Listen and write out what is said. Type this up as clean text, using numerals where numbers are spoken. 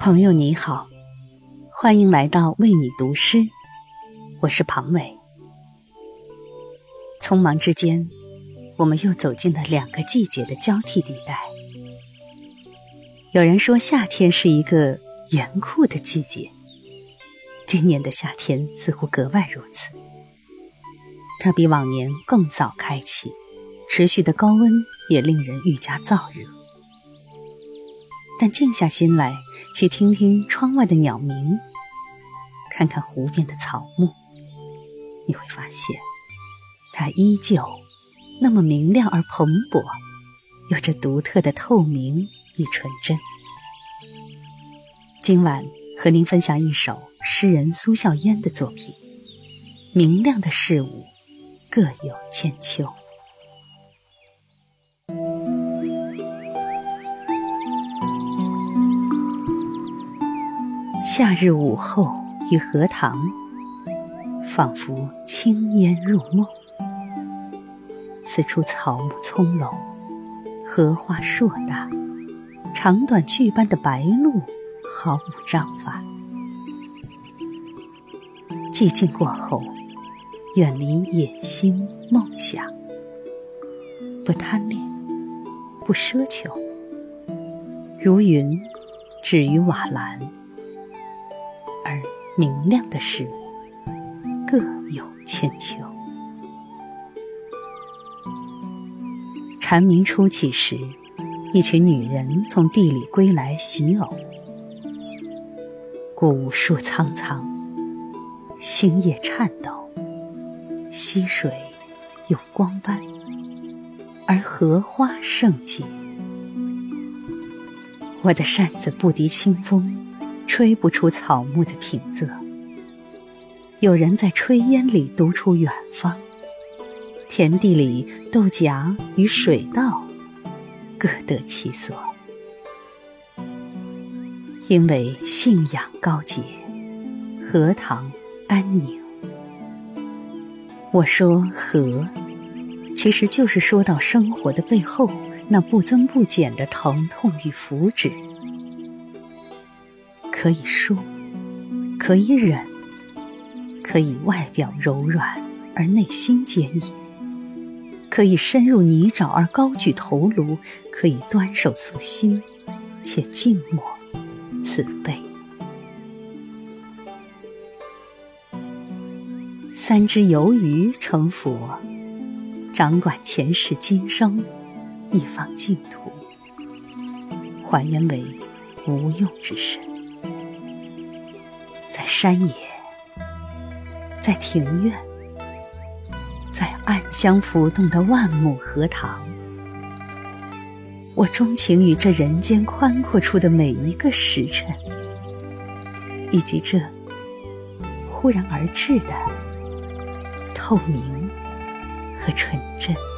朋友你好，欢迎来到为你读诗，我是庞伟。匆忙之间，我们又走进了2个季节的交替地带。有人说夏天是一个严酷的季节，今年的夏天似乎格外如此。它比往年更早开启，持续的高温也令人愈加燥热。但静下心来，去听听窗外的鸟鸣，看看湖边的草木，你会发现它依旧那么明亮而蓬勃，有着独特的透明与纯真。今晚和您分享一首诗人苏笑嫣的作品《明亮的事物各有千秋》。夏日午后于荷塘，仿佛轻烟入梦。此处草木葱茏，荷花硕大，长短剧般的白鹭毫无章法。寂静过后，远离野心梦想，不贪恋，不奢求，如云止于瓦蓝，而明亮的事物各有千秋。蝉鸣初起时，一群女人从地里归来洗藕。古树苍苍，星叶颤抖，溪水有光斑，而荷花盛极。我的扇子不敌清风，吹不出草木的平仄。有人在炊烟里读出远方，田地里豆荚与水稻各得其所。因为信仰高洁，荷塘安宁。我说荷，其实就是说到生活的背后那不增不减的疼痛与福祉。可以说，可以忍，可以外表柔软而内心坚硬，可以深入泥沼而高举头颅，可以端手素心且静默慈悲。3只游鱼成佛，掌管前世今生一方净土，还原为无用之身。在山野，在庭院，在暗香浮动的万亩荷塘，我钟情于这人间宽阔处的每一个时辰，以及这忽然而至的透明和纯真。